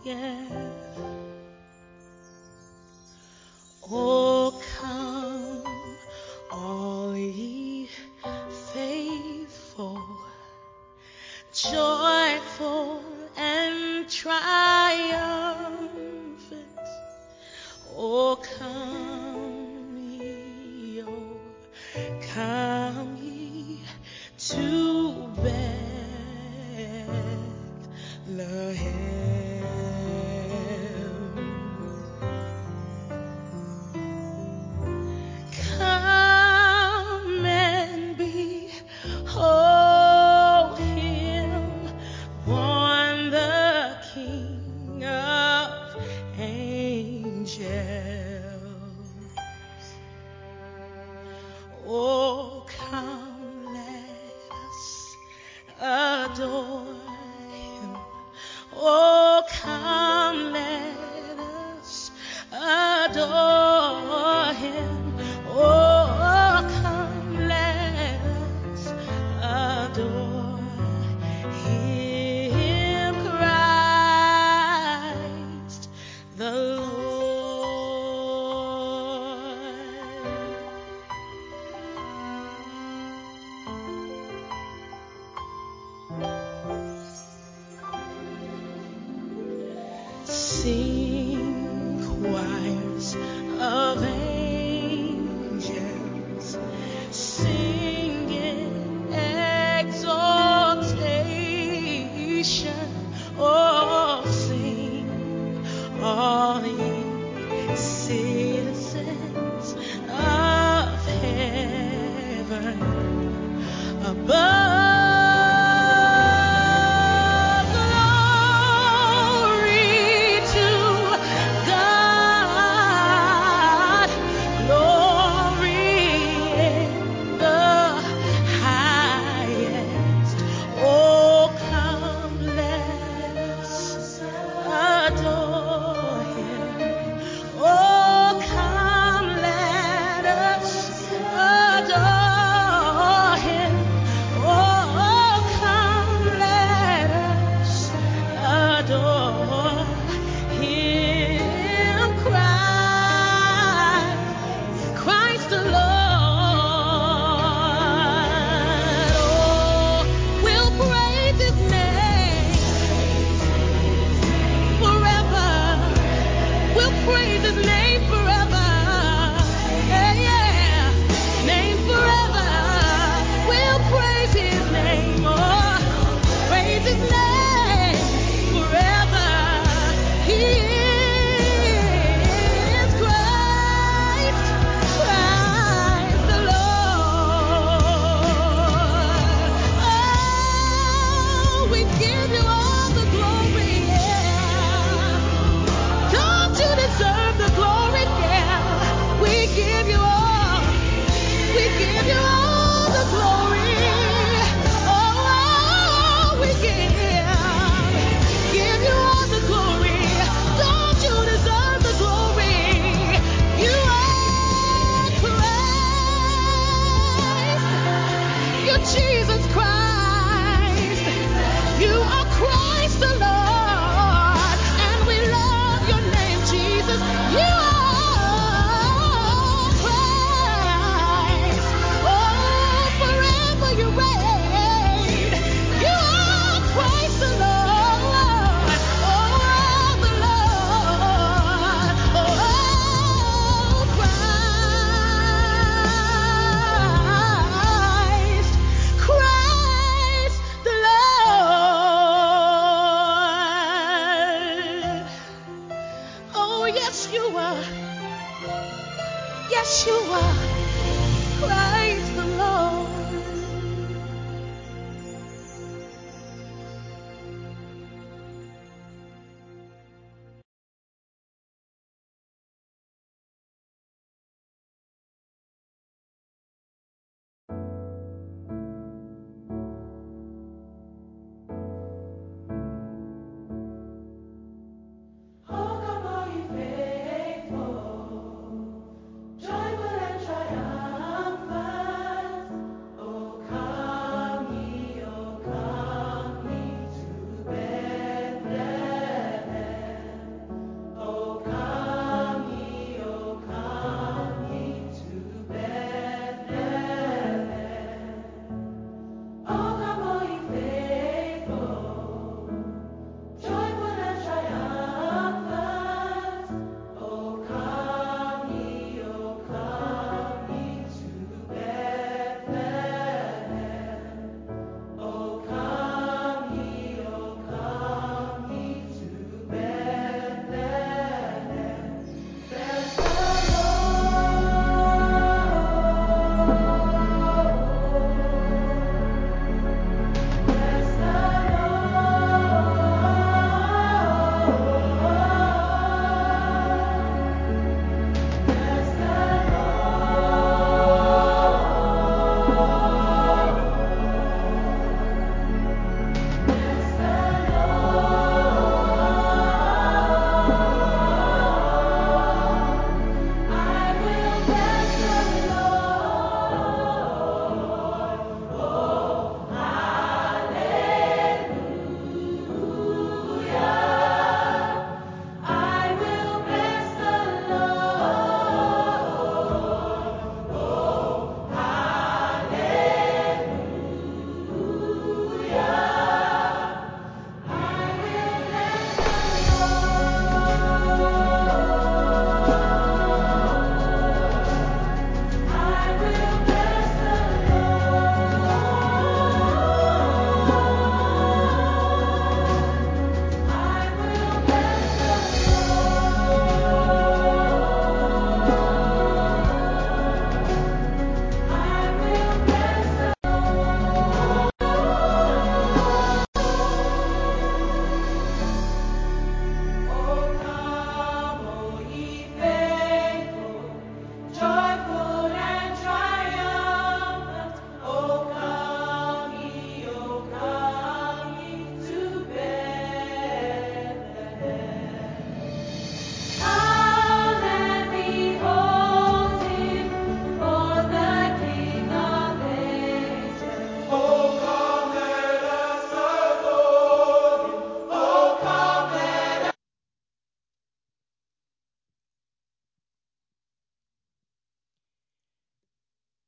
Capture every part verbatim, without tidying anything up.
Oh, come, all ye faithful, joyful and triumphant. Oh, come ye, oh, come ye to Bethlehem. Come and behold him, born the King of angels. Oh, come, let us adore him. Oh, come, let us adore him. Oh, come, let us adore him, Christ the Lord. Sing, choirs of angels, sing in exaltation. Oh, sing, all ye citizens of heaven above. Forever.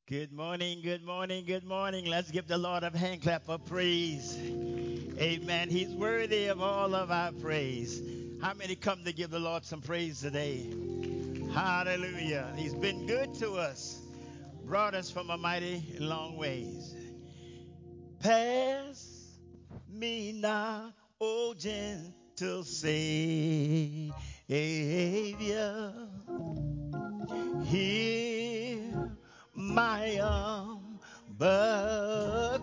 Good morning, good morning, good morning. Let's give the Lord a hand clap of praise. Amen. He's worthy of all of our praise. How many come to give the Lord some praise today? Hallelujah. He's been good to us, brought us from a mighty long ways. Pass me not, O gentle Savior. Hear my humble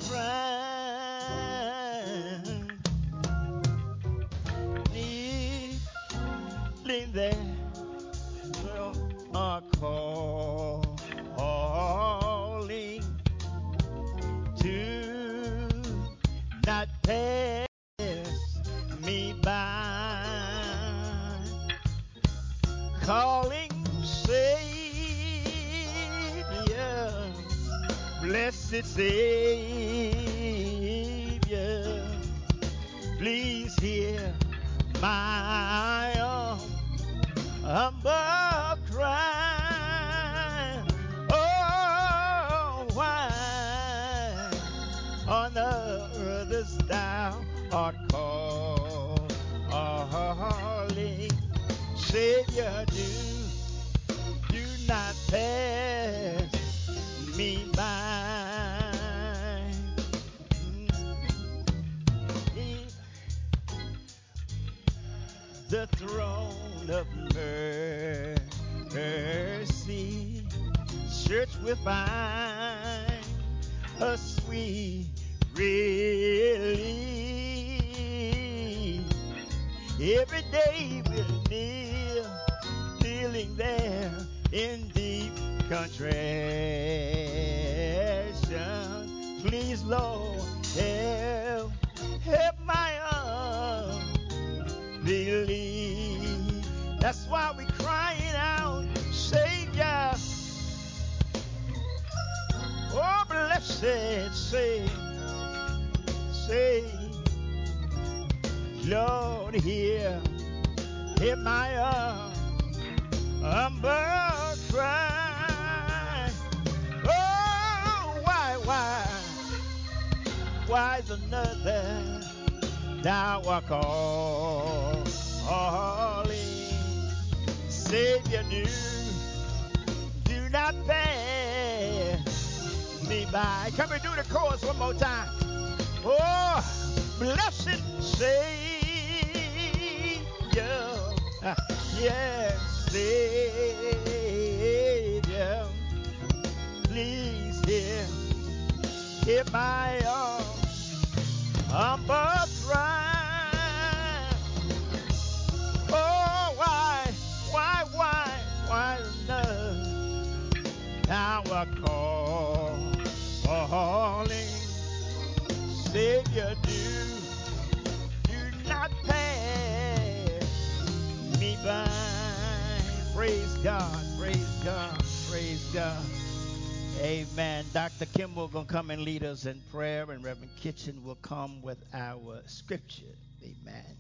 cry, kneeling there, are calling to not pass me by, calling Savior, blessed Savior, please hear my humble cry. Oh, why on earth thou art calling, Savior, do do not pass me by. The throne of mercy, church will find a sweet relief. Every day we'll kneel, kneeling there in deep contrition. Please, Lord, help, help my unbelief. That's why we're crying out, Savior. Oh, blessed Savior, Savior, Lord, hear, hear my humble cry. Oh, why, why, why is another thou art calling, Savior, do, do not pass me by. Can we do the chorus one more time? Oh, blessed Savior, yes, Savior, please hear, hear my humble cry. Oh, why, why, why, why love thou art calling, Savior, do, do not pass me by. Praise God, praise God, praise God. Amen. Doctor Kimball going to come and lead us in prayer, and Reverend Kitchen will come with our scripture. Amen.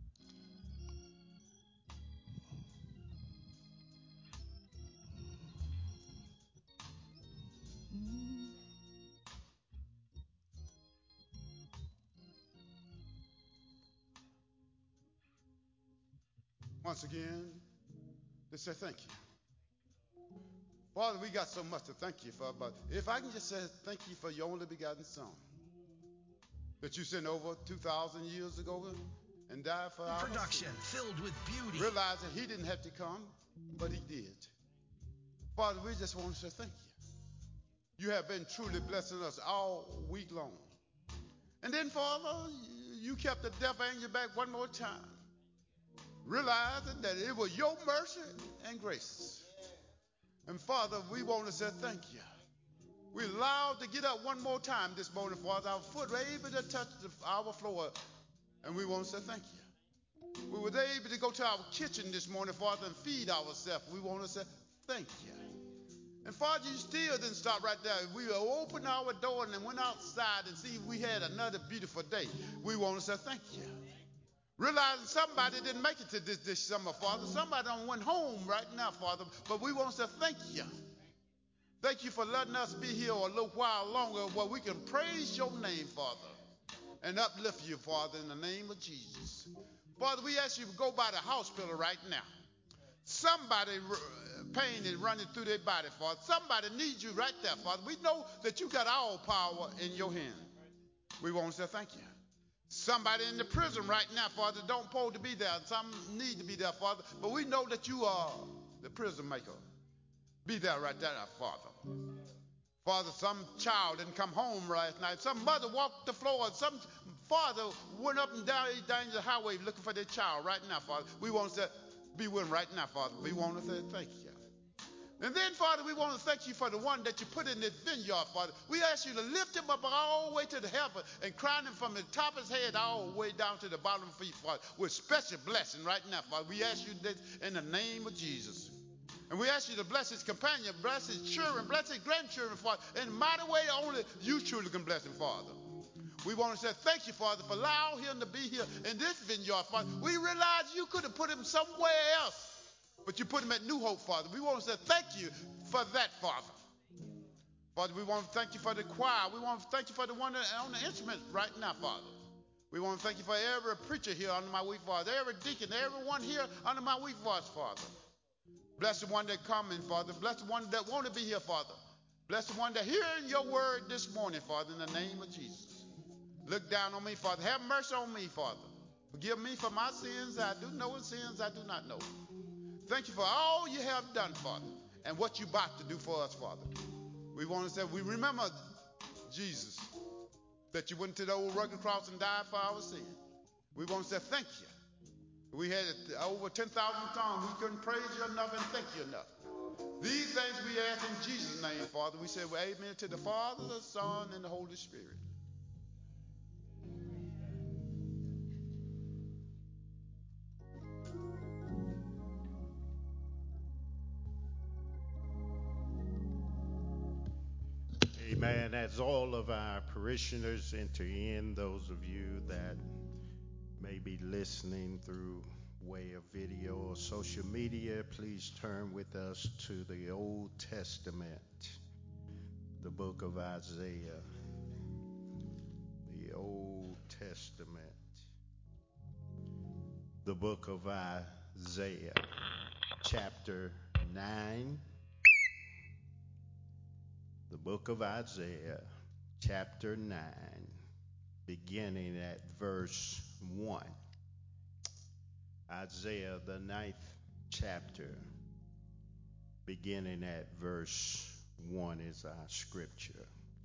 Once again, to say thank you. Father, we got so much to thank you for, but if I can just say thank you for your only begotten Son that you sent over two thousand years ago and died for our production sins. Filled with beauty. Realize that he didn't have to come, but he did. Father, we just want to say thank you. You have been truly blessing us all week long. And then, Father, you kept the deaf angel back one more time, realizing that it was your mercy and grace. And Father, we want to say thank you. We're allowed to get up one more time this morning, Father. Our foot were able to touch the, our floor, and we want to say thank you. We were able to go to our kitchen this morning, Father, and feed ourselves. We want to say thank you. And Father, you still didn't stop right there. We opened our door and then went outside and see if we had another beautiful day. We want to say thank you. Realizing somebody didn't make it to this this summer, Father. Somebody don't went home right now, Father. But we want to say thank you. Thank you for letting us be here a little while longer where we can praise your name, Father, and uplift you, Father, in the name of Jesus. Father, we ask you to go by the hospital right now. Somebody pain is running through their body, Father. Somebody needs you right there, Father. We know that you got all power in your hand. We want to say thank you. Somebody in the prison right now, Father, don't supposed to be there. Some need to be there, Father. But we know that you are the prison maker. Be there right there, Father. Father, some child didn't come home last night. Some mother walked the floor. Some father went up and down, down the highway looking for their child right now, Father. We want to say, be with them right now, Father. We want to say thank you. And then, Father, we want to thank you for the one that you put in this vineyard, Father. We ask you to lift him up all the way to the heaven and crown him from the top of his head all the way down to the bottom of his feet, Father, with special blessing right now, Father. We ask you this in the name of Jesus. And we ask you to bless his companion, bless his children, bless his grandchildren, Father, in a mighty way only you truly can bless him, Father. We want to say thank you, Father, for allowing him to be here in this vineyard, Father. We realize you could have put him somewhere else, but you put him at New Hope, Father. We want to say thank you for that, Father. Father, we want to thank you for the choir. We want to thank you for the one on the instrument right now, Father. We want to thank you for every preacher here under my weak voice, every deacon, everyone here under my weak voice, Father. Bless the one that coming, Father. Bless the one that want to be here, Father. Bless the one that hearing your word this morning, Father, in the name of Jesus. Look down on me, Father. Have mercy on me, Father. Forgive me for my sins I do know and sins I do not know. Thank you for all you have done, Father, and what you're about to do for us, Father. We want to say, we remember, Jesus, that you went to the old rugged cross and died for our sin. We want to say thank you. We had over ten thousand tongues. We couldn't praise you enough and thank you enough. These things we ask in Jesus' name, Father. We say, well, amen to the Father, the Son, and the Holy Spirit. Amen. As all of our parishioners enter in, those of you that may be listening through way of video or social media, please turn with us to the Old Testament, the book of Isaiah. The Old Testament, the book of Isaiah, chapter nine. The book of Isaiah, chapter nine, beginning at verse one. Isaiah, the ninth chapter, beginning at verse one is our scripture.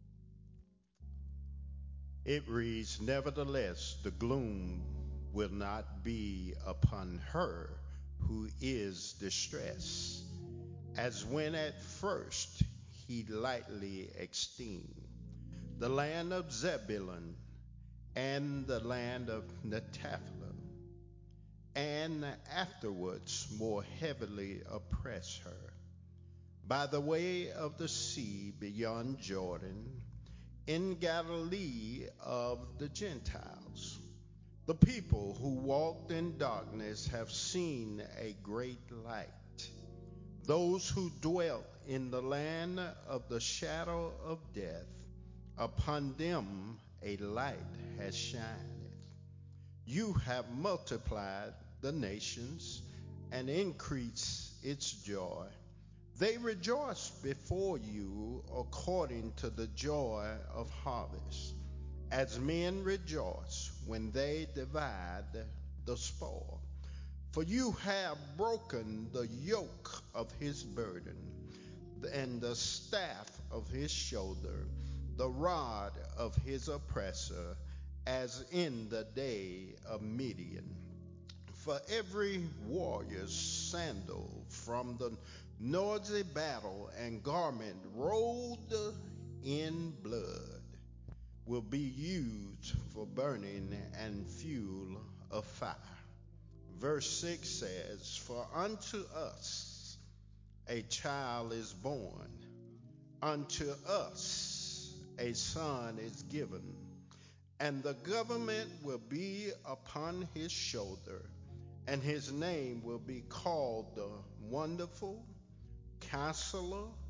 It reads, "Nevertheless, the gloom will not be upon her who is distressed, as when at first he lightly esteemed the land of Zebulun and the land of Naphtali, and afterwards more heavily oppress her by the way of the sea beyond Jordan, in Galilee of the Gentiles. The people who walked in darkness have seen a great light. Those who dwelt in the land of the shadow of death, upon them a light has shined. You have multiplied the nations and increased its joy. They rejoice before you according to the joy of harvest, as men rejoice when they divide the spoil. For you have broken the yoke of his burden, and the staff of his shoulder, the rod of his oppressor, as in the day of Midian. For every warrior's sandal from the noisy battle and garment rolled in blood will be used for burning and fuel of fire." Verse six says, "For unto us a child is born, unto us a son is given, and the government will be upon his shoulder, and his name will be called the Wonderful, Counselor,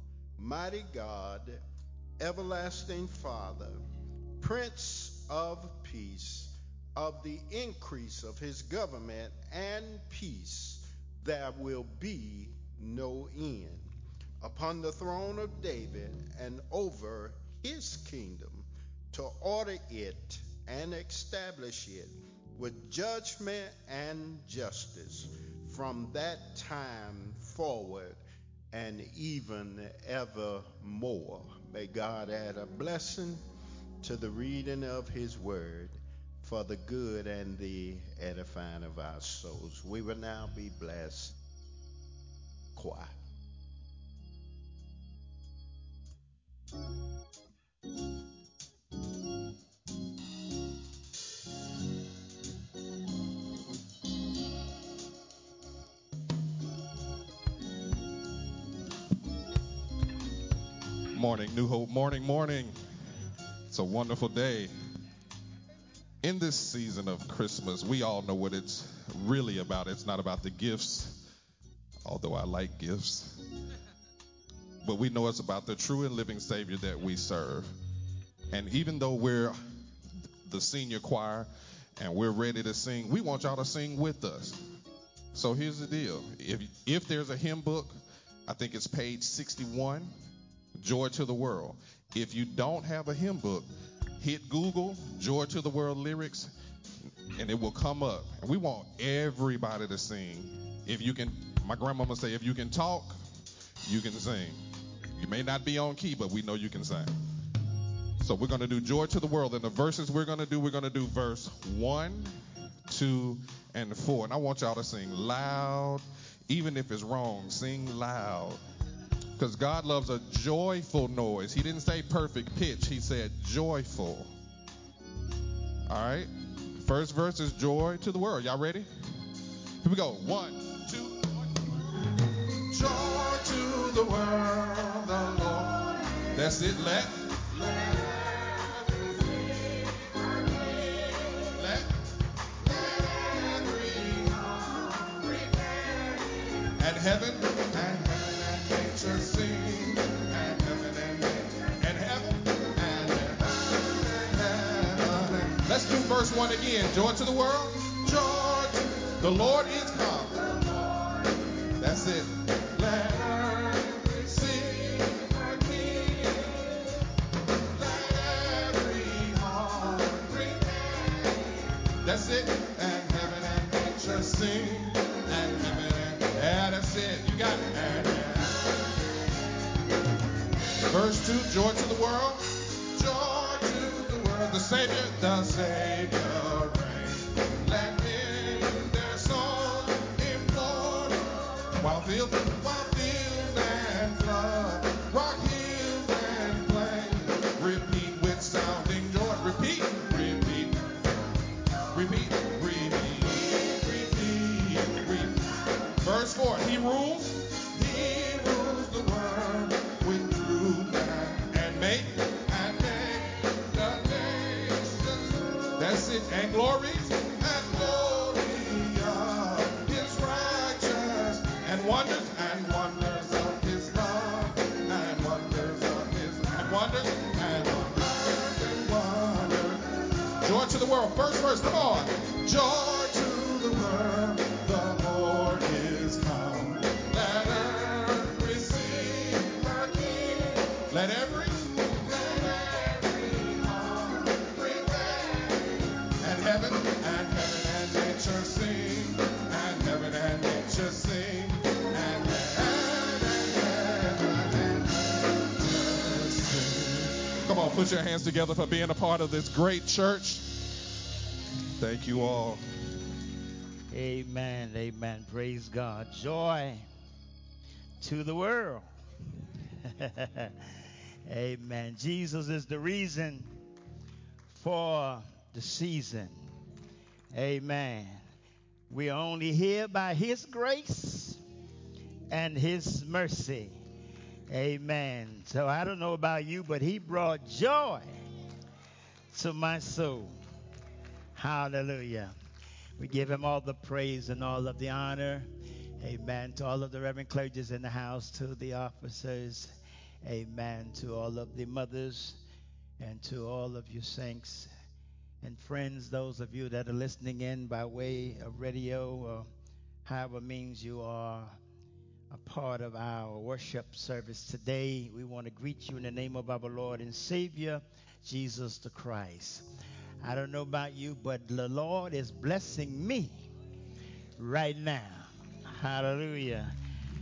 mighty God, everlasting Father, Prince of Peace, of the increase of his government and peace there will be no end, upon the throne of David and over his kingdom, to order it and establish it with judgment and justice from that time forward and even evermore. May God add a blessing to the reading of his word for the good and the edifying of our souls. We will now be blessed. Choir. Morning, New Hope. Morning, morning. It's a wonderful day. In this season of Christmas, we all know what it's really about. It's not about the gifts, although I like gifts. But we know it's about the true and living Savior that we serve. And even though we're the senior choir and we're ready to sing, we want y'all to sing with us. So here's the deal. If, if there's a hymn book, I think it's page sixty-one, Joy to the World. If you don't have a hymn book, hit Google, Joy to the World lyrics, and it will come up. And we want everybody to sing. If you can, my grandmama say, if you can talk, you can sing. You may not be on key, but we know you can sing. So we're going to do Joy to the World. And the verses we're going to do, we're going to do verse one, two, and four. And I want y'all to sing loud. Even if it's wrong, sing loud. Because God loves a joyful noise. He didn't say perfect pitch. He said joyful. All right. First verse is Joy to the World. Y'all ready? Here we go. One, two. Joy to the world, the Lord. That's it. Let. Let. Let. Every heart prepare. And heaven. And nature sing, and heaven and and heaven and heaven and heaven. Let's do verse one again. Joy to the world. Joy to the Lord is come. That's it. Let earth receive her King. Let every heart prepare. That's it. And heaven and nature sing, and heaven and yeah, that's it. You got it. And, verse two, joy to the world, joy to the world, the Savior, the Savior reigns. Let men their song implore, while field, while field and flood, rock hills and plain, repeat with sounding joy, repeat, repeat, repeat, repeat, repeat, repeat. Verse four, he rules, he rules the world with and make, and make the nations. That's it. And glories, and glory of his righteous, and wonders, and wonders of his love, and wonders of his, and wonders, and wonders, and wonders. Joy to the world. First verse, come on. Joy to the world, the Lord is come. Let earth receive her King. Let every, let every heart prepare. And heaven, and heaven and nature sing. And heaven and nature sing. And heaven and heaven and nature sing. Come on, put your hands together for being a part of this great church. Thank you all. Amen, amen. Praise God. Joy to the world. Amen. Jesus is the reason for the season. Amen. We are only here by his grace and his mercy. Amen. So I don't know about you, but he brought joy to my soul. Hallelujah. We give him all the praise and all of the honor. Amen. To all of the reverend clergies in the house, to the officers. Amen. To all of the mothers and to all of you saints and friends, those of you that are listening in by way of radio or however means you are a part of our worship service today, we want to greet you in the name of our Lord and Savior, Jesus the Christ. I don't know about you, but the Lord is blessing me right now. Hallelujah.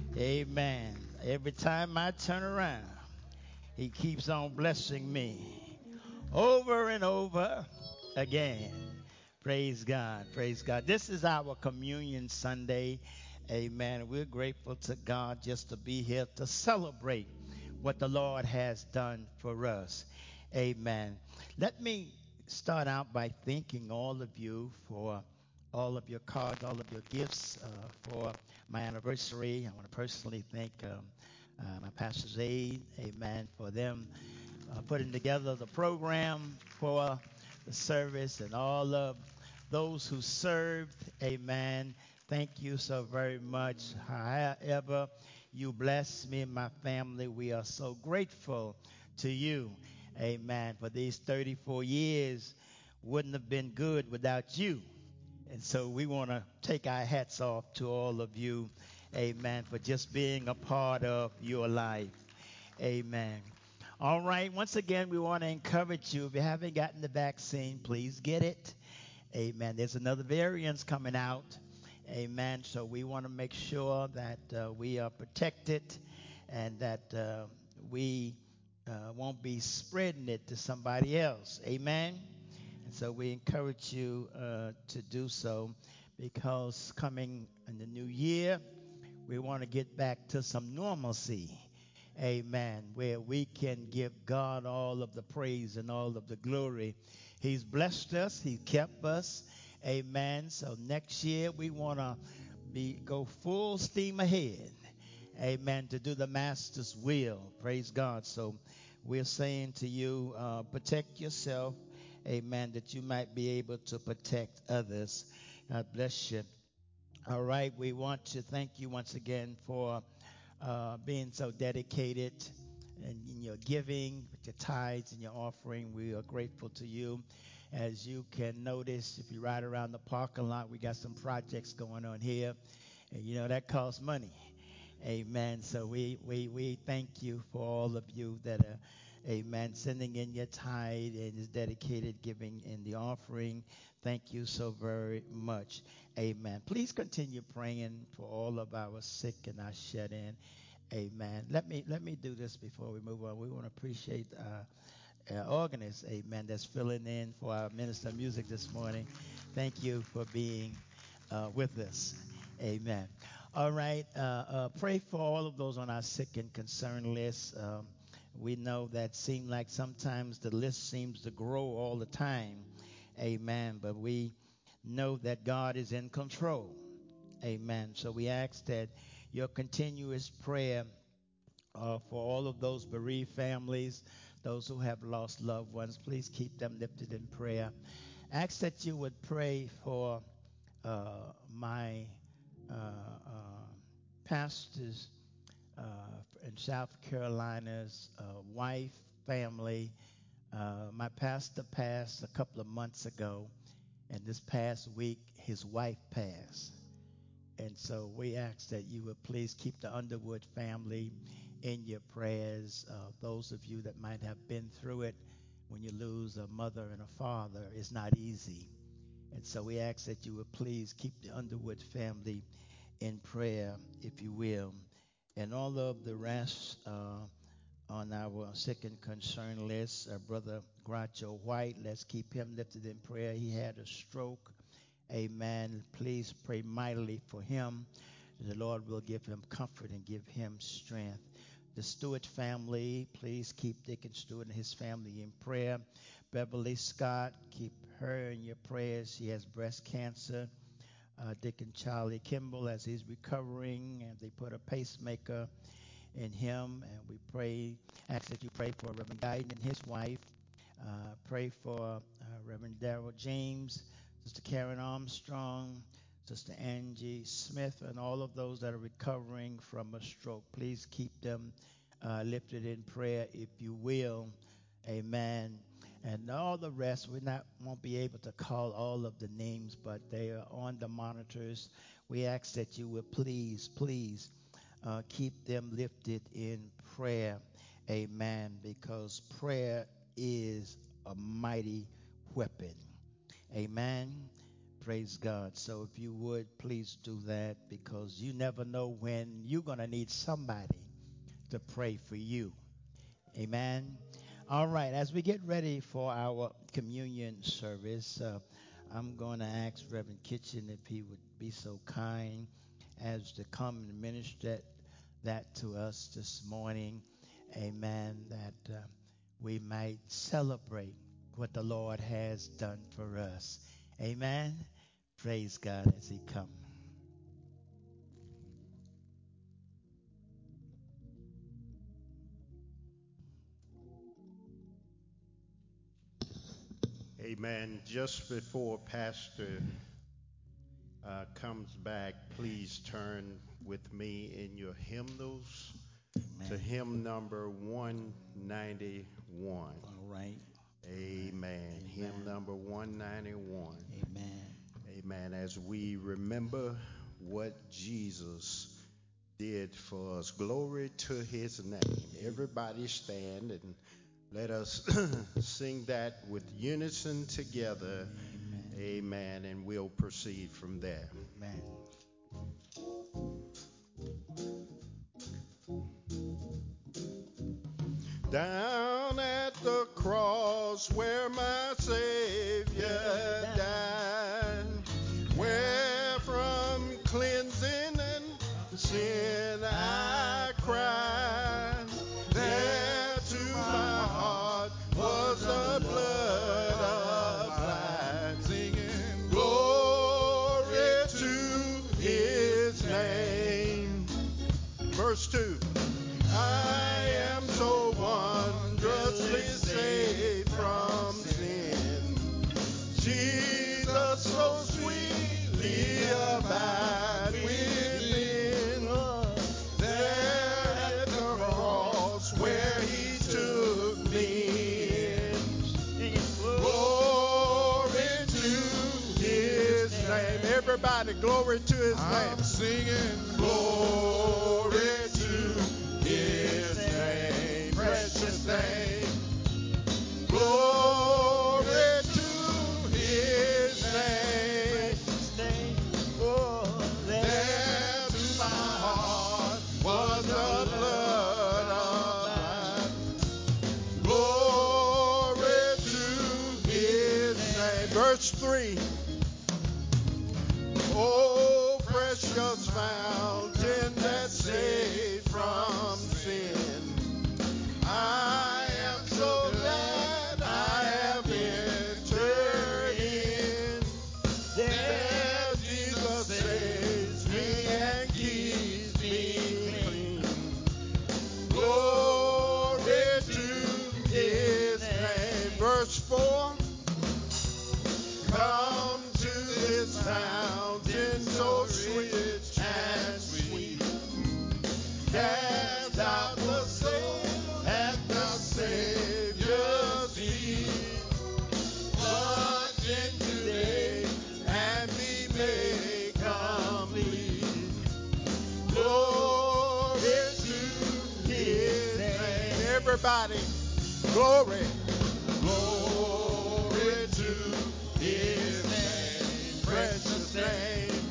Amen. Every time I turn around, he keeps on blessing me over and over again. Praise God. Praise God. This is our communion Sunday. Amen. We're grateful to God just to be here to celebrate what the Lord has done for us. Amen. Let me start out by thanking all of you for all of your cards, all of your gifts uh, for my anniversary. I want to personally thank um, uh, my pastor's aide, amen, for them uh, putting together the program for the service, and all of those who served, amen. Thank you so very much. However you bless me and my family, we are so grateful to you, amen, for these thirty-four years. Wouldn't have been good without you. And so we want to take our hats off to all of you, amen, for just being a part of your life. Amen. All right. Once again, we want to encourage you. If you haven't gotten the vaccine, please get it. Amen. There's another variant coming out. Amen. So we want to make sure that uh, we are protected and that uh, we uh, won't be spreading it to somebody else. Amen. And so we encourage you uh, to do so, because coming in the new year, we want to get back to some normalcy. Amen. Where we can give God all of the praise and all of the glory. He's blessed us. He kept us. Amen. So next year we want to be go full steam ahead. Amen. To do the Master's will. Praise God. So we're saying to you, uh, protect yourself. Amen. That you might be able to protect others. God bless you. All right. We want to thank you once again for uh, being so dedicated and in your giving, with your tithes and your offering. We are grateful to you. As you can notice, if you ride around the parking lot, we got some projects going on here. And you know, that costs money. Amen. So we, we, we thank you for all of you that are, amen, sending in your tithe and is dedicated giving in the offering. Thank you so very much. Amen. Please continue praying for all of our sick and our shut in. Amen. Let me let me do this before we move on. We want to appreciate uh, our organist, amen, that's filling in for our minister of music this morning. Thank you for being uh, with us. Amen. All right. Uh, uh, pray for all of those on our sick and concern list. Um, we know that seems like sometimes the list seems to grow all the time. Amen. But we know that God is in control. Amen. So we ask that your continuous prayer uh, for all of those bereaved families, those who have lost loved ones, please keep them lifted in prayer. Ask that you would pray for uh, my uh, uh, pastors uh, in South Carolina's uh, wife, family. Uh, my pastor passed a couple of months ago, and this past week his wife passed. And so we ask that you would please keep the Underwood family in your prayers. Uh, those of you that might have been through it, when you lose a mother and a father, it's not easy. And so we ask that you would please keep the Underwood family in prayer, if you will. And all of the rest uh, on our sick and concern list, uh, Brother Groucho White, let's keep him lifted in prayer. He had a stroke. Amen. Please pray mightily for him. The Lord will give him comfort and give him strength. The Stewart family, please keep Deacon Stewart and his family in prayer. Beverly Scott, keep her in your prayers. She has breast cancer. Uh, Deacon Charlie Kimball, as he's recovering, and they put a pacemaker in him. And we pray, ask that you pray for Reverend Guyton and his wife. Uh, pray for uh, Reverend Darrell James, Sister Karen Armstrong, Sister Angie Smith, and all of those that are recovering from a stroke. Please keep them uh, lifted in prayer, if you will. Amen. And all the rest, we not won't be able to call all of the names, but they are on the monitors. We ask that you would please, please uh, keep them lifted in prayer. Amen. Because prayer is a mighty weapon. Amen. Praise God. So if you would, please do that, because you never know when you're going to need somebody to pray for you. Amen. All right. As we get ready for our communion service, uh, I'm going to ask Reverend Kitchen if he would be so kind as to come and minister that to us this morning. Amen. That uh, we might celebrate what the Lord has done for us. Amen. Praise God as he comes. Amen. Just before Pastor uh, comes back, please turn with me in your hymnals Amen. to hymn number one ninety-one. All right. Amen. Amen. Hymn number one ninety-one. Amen. Amen. As we remember what Jesus did for us, glory to his name. Everybody stand and let us sing that with unison together. Amen. Amen. And we'll proceed from there. Amen. Down at the cross where my Savior died, where from cleansing and sin I cried, there to my heart was the blood applied, singing glory to his name. Verse two. I am so wondrously saved from sin. Jesus so sweetly abide within. There at the cross where he took me in. Glory to his name. Everybody, glory to his name. I'm singing glory to his name, precious name. Glory to his name. Oh, there to my heart was the blood applied. Glory to his name. Verse three. Oh, precious fountain that saved from sin. I am so glad I have entered in. There Jesus saves me and keeps me clean. Glory to his name. Verse four. Come to this fountain so sweet and sweet. Cast out the soul at the Savior's feet. Plunge in today and be made complete. Glory to his name. Everybody, glory. Glory to his name, precious name.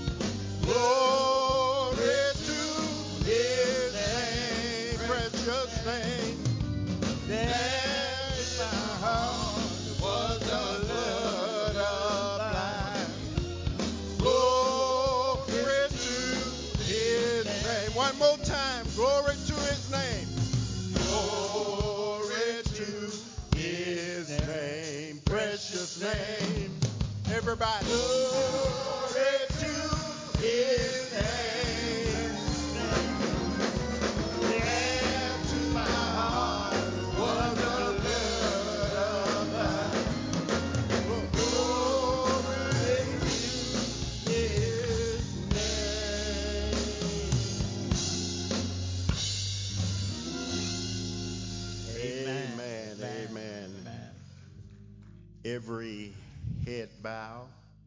Glory to his name, precious name. There in my heart was the blood applied. Glory to his name. One more time. Glory to his name. Glory to his name, precious name. Everybody. Glory to his name. There to my heart was the blood applied. Glory to his name. Every head bow,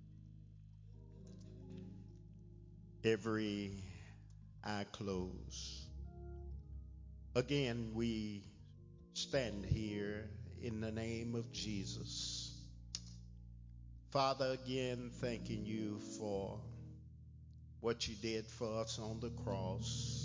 every eye close. Again, we stand here in the name of Jesus. Father, again, thanking you for what you did for us on the cross.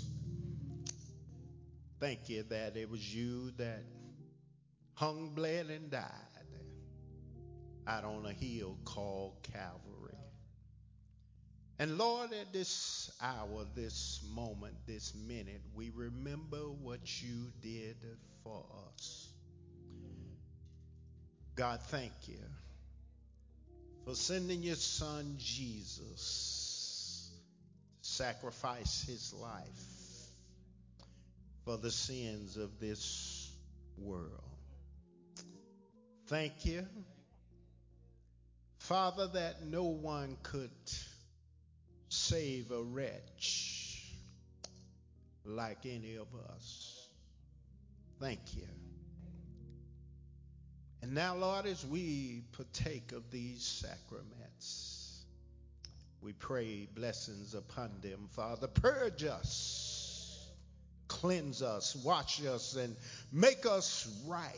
Thank you that it was you that hung, bled, and died out on a hill called Calvary. And Lord, at this hour, this moment, this minute, we remember what you did for us. God, thank you for sending your son Jesus to sacrifice his life for the sins of this world. Thank you, Father, that no one could save a wretch like any of us. Thank you. And now, Lord, as we partake of these sacraments, we pray blessings upon them. Father, purge us, cleanse us, wash us, and make us right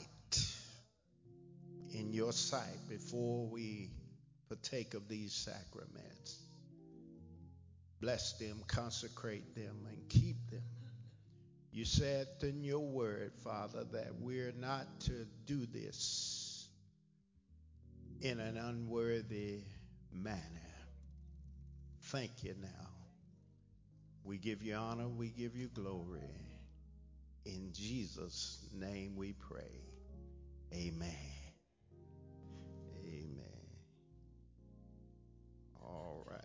in your sight before we partake of these sacraments. Bless them, consecrate them, and keep them. You said in your word, Father, that we're not to do this in an unworthy manner. Thank you now. We give you honor, we give you glory. In Jesus' name we pray. Amen. Amen. All right.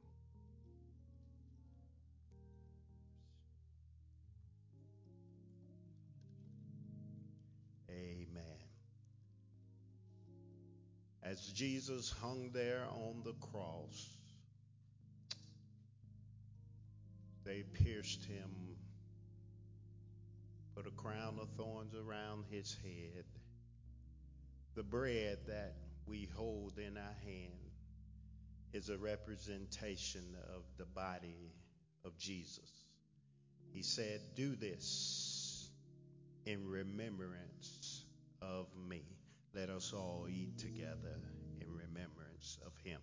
Amen. As Jesus hung there on the cross, they pierced him, put a crown of thorns around his head. The bread that we hold in our hand is a representation of the body of Jesus. He said, "Do this in remembrance of me." Let us all eat together in remembrance of him.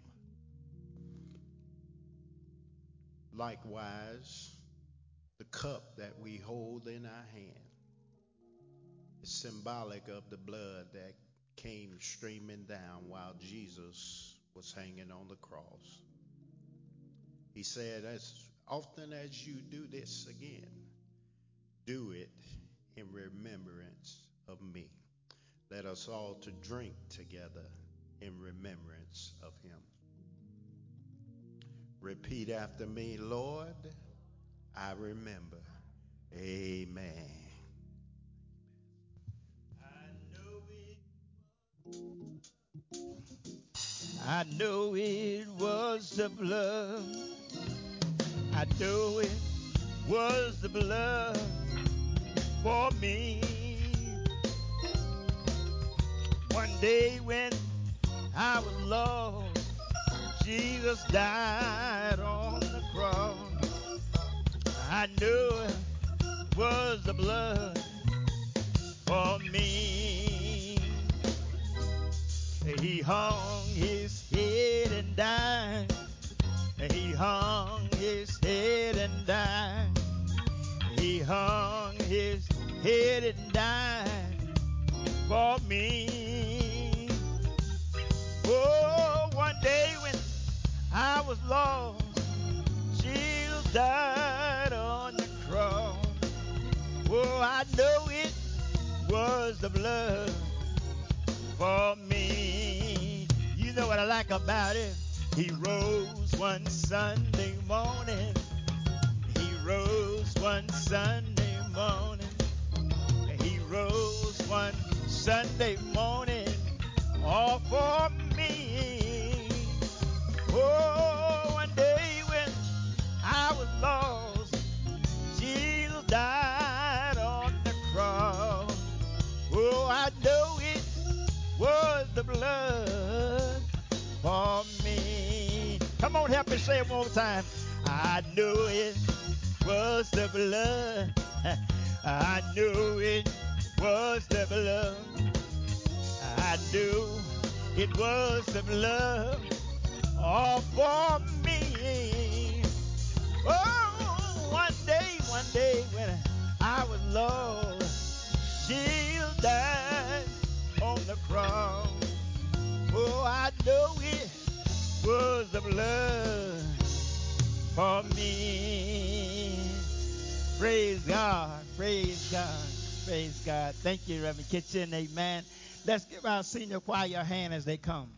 Likewise, the cup that we hold in our hand is symbolic of the blood that came streaming down while Jesus was hanging on the cross. He said, as often as you do this again, do it in remembrance of me. Let us all to drink together in remembrance of him. Repeat after me, Lord, I remember. Amen. I know it was the blood. I know it was the blood for me. One day when I was lost, Jesus died on the cross. I knew it was the blood for me. He hung his head and died. He hung his head and died. He hung his head and died for me. Oh, one day when I was lost, Jesus died on the cross. Oh, I know it was the blood for me. You know what I like about it? He rose one Sunday morning. He rose one Sunday morning. He rose one Sunday morning all for me. Oh, one day when I was lost, Jesus died on the cross. Oh, I know it was the blood time. I know it was the blood. I knew it was the blood. I knew it was the blood all for me. Oh, one day, one day when I was lost, Jesus died on the cross. Oh, I know it was the blood for me. Praise God, praise God, praise God. Thank you, Reverend Kitchen. Amen. Let's give our senior choir a hand as they come.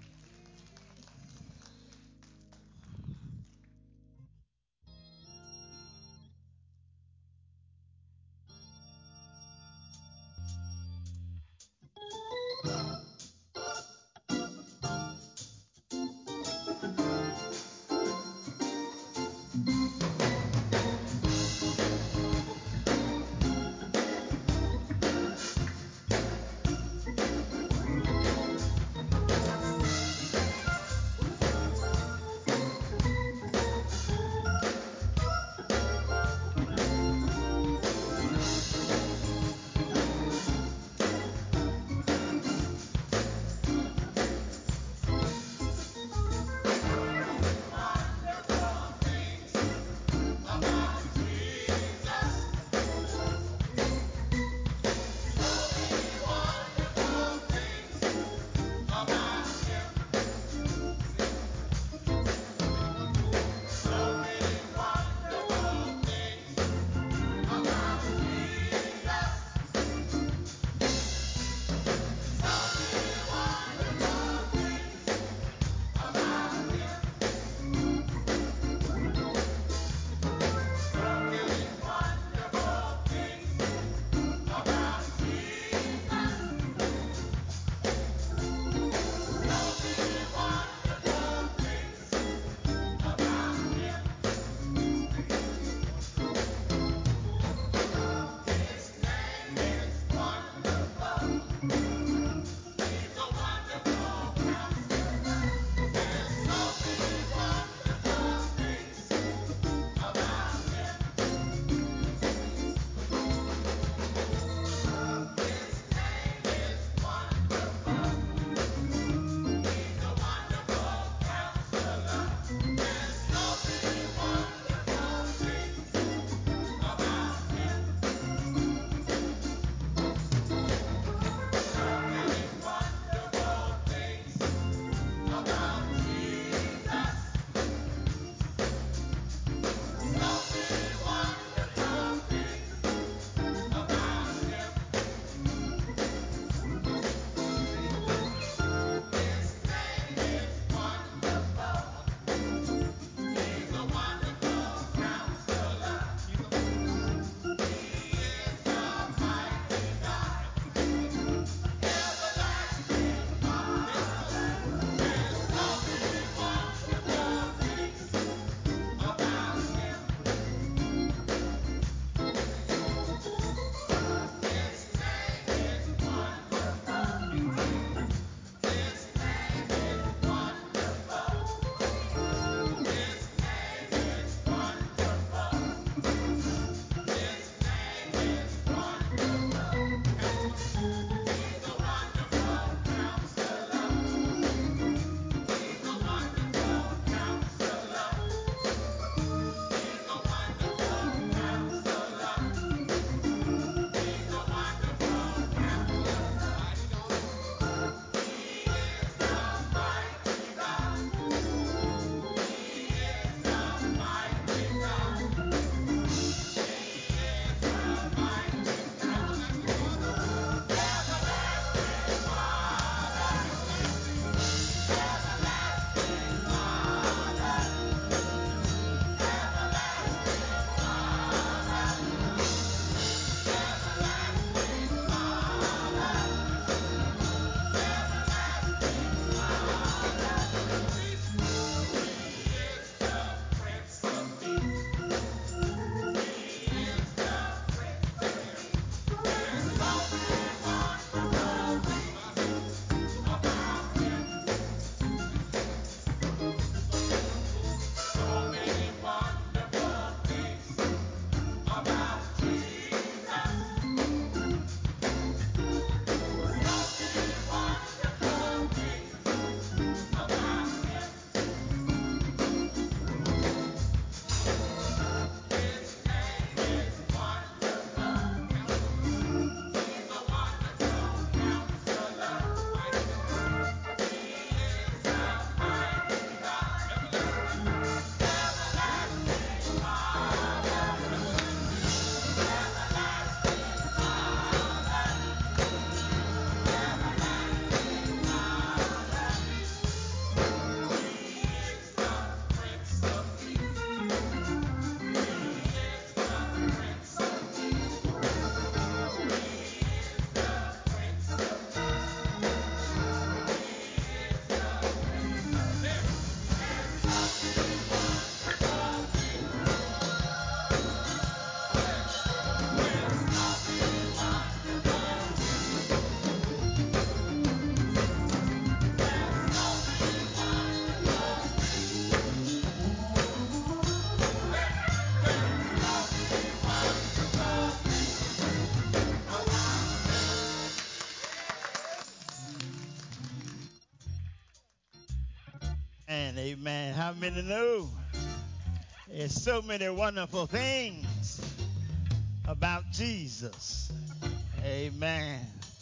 amen. How many know there's so many wonderful things about Jesus? Amen.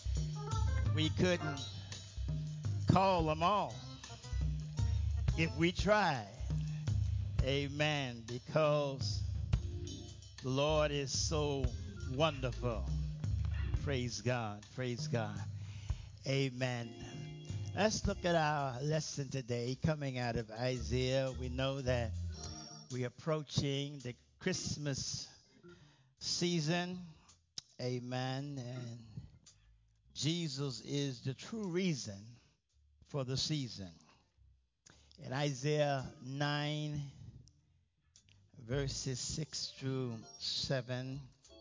We couldn't call them all if we tried. Amen. Because the Lord is so wonderful. Praise God. Praise God. Amen. Let's look at our lesson today coming out of Isaiah. We know that we're approaching the Christmas season. Amen. And Jesus is the true reason for the season. In Isaiah nine, verses six through seven,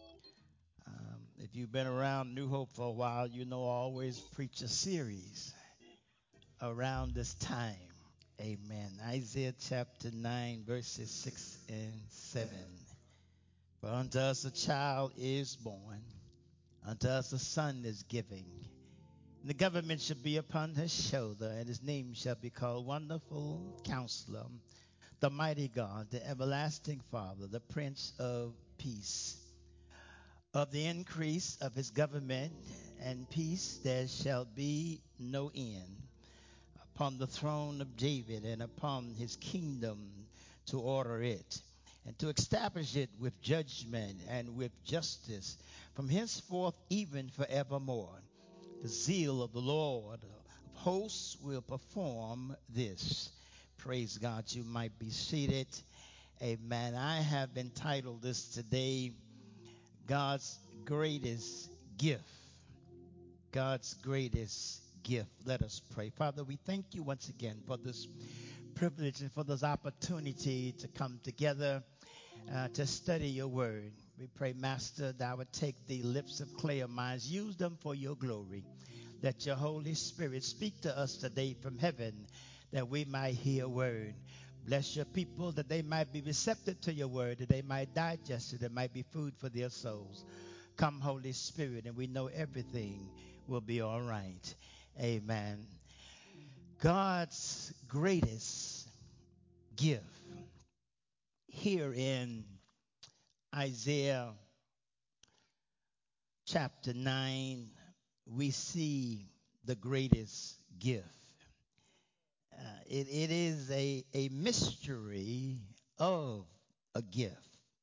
um, if you've been around New Hope for a while, you know I always preach a series around this time. Amen. Isaiah chapter nine, verses six and seven. For unto us a child is born, unto us a son is given. And the government shall be upon his shoulder, and his name shall be called Wonderful Counselor, the Mighty God, the Everlasting Father, the Prince of Peace. Of the increase of his government and peace there shall be no end, upon the throne of David and upon his kingdom, to order it and to establish it with judgment and with justice from henceforth even forevermore. The zeal of the Lord of hosts will perform this. Praise God. You might be seated. Amen. I have entitled this today, God's Greatest Gift. God's Greatest Gift. Let us pray. Father, we thank you once again for this privilege and for this opportunity to come together uh, to study your word. We pray, Master, that I would take the lips of clay of mine, use them for your glory. Let your Holy Spirit speak to us today from heaven, that we might hear a word. Bless your people, that they might be receptive to your word, that they might digest it, that might be food for their souls. Come, Holy Spirit, and we know everything will be all right. Amen. God's greatest gift. Here in Isaiah chapter nine, we see the greatest gift. Uh, it, it is a, a mystery of a gift.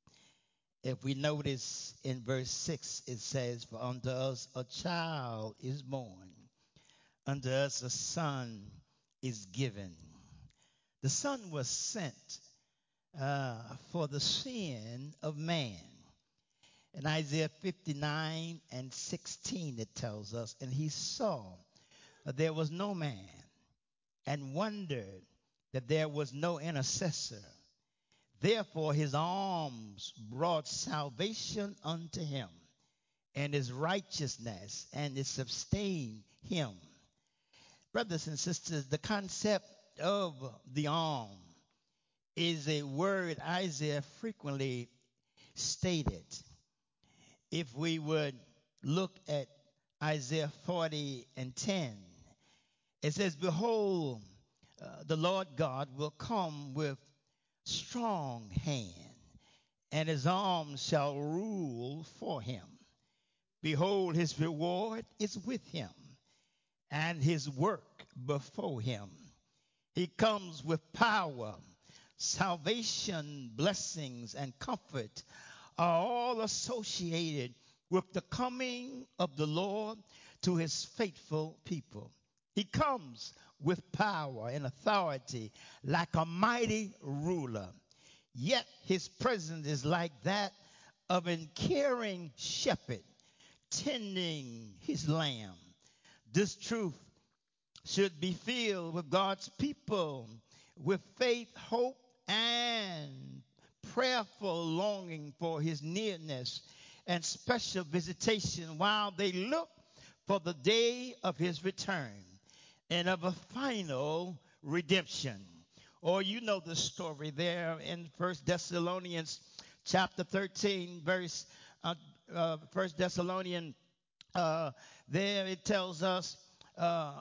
If we notice in verse six, it says, for unto us a child is born, unto us a son is given. The son was sent uh, for the sin of man. In Isaiah fifty-nine and sixteen, it tells us, and he saw that there was no man, and wondered that there was no intercessor. Therefore his arms brought salvation unto him, and his righteousness, and it sustained him. Brothers and sisters, the concept of the arm is a word Isaiah frequently stated. If we would look at Isaiah forty and ten, it says, behold, uh, the Lord God will come with strong hand, and his arm shall rule for him. Behold, his reward is with him, and his work before him. He comes with power, salvation, blessings, and comfort are all associated with the coming of the Lord to his faithful people. He comes with power and authority like a mighty ruler. Yet his presence is like that of an caring shepherd tending his lamb. This truth should be filled with God's people with faith, hope, and prayerful longing for his nearness and special visitation while they look for the day of his return and of a final redemption. Or you know the story there in First Thessalonians chapter thirteen, verse uh, uh, First Thessalonians, uh, there it tells us uh,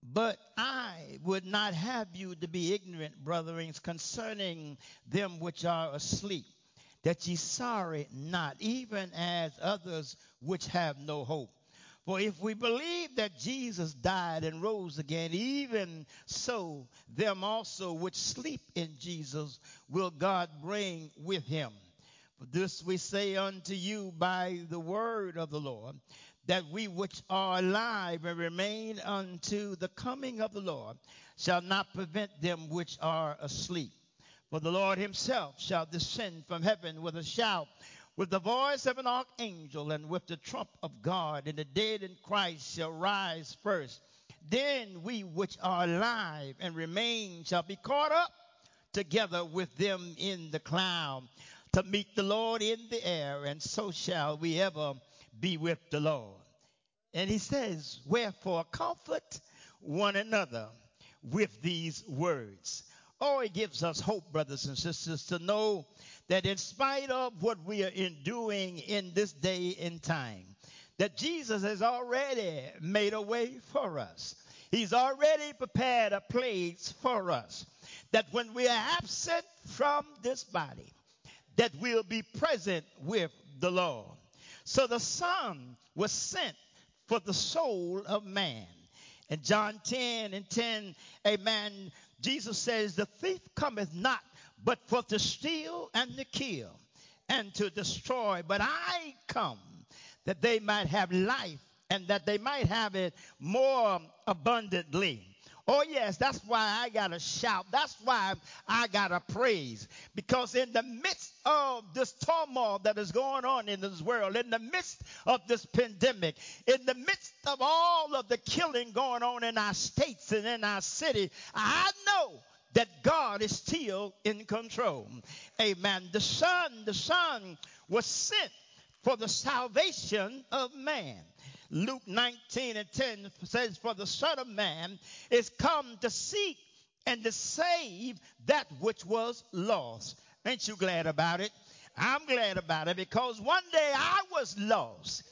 But I would not have you to be ignorant, brethren, concerning them which are asleep, that ye sorry not, even as others which have no hope. For if we believe that Jesus died and rose again, even so them also which sleep in Jesus will God bring with him. For this we say unto you by the word of the Lord, that we which are alive and remain unto the coming of the Lord shall not prevent them which are asleep. For the Lord himself shall descend from heaven with a shout, with the voice of an archangel, and with the trump of God, and the dead in Christ shall rise first. Then we which are alive and remain shall be caught up together with them in the cloud to meet the Lord in the air, and so shall we ever be with the Lord. And he says, wherefore comfort one another with these words. Oh, it gives us hope, brothers and sisters, to know that in spite of what we are enduring in this day and time, that Jesus has already made a way for us. He's already prepared a place for us, that when we are absent from this body, that we'll be present with the Lord. So the Son was sent for the soul of man. In John ten and ten, amen, Jesus says, the thief cometh not but for to steal and to kill and to destroy. But I come that they might have life, and that they might have it more abundantly. Oh, yes, that's why I got to shout. That's why I got to praise. Because in the midst of this turmoil that is going on in this world, in the midst of this pandemic, in the midst of all of the killing going on in our states and in our city, I know that God is still in control. Amen. The Son, the Son was sent for the salvation of man. Luke nineteen and ten says, for the Son of Man is come to seek and to save that which was lost. Ain't you glad about it? I'm glad about it, because one day I was lost.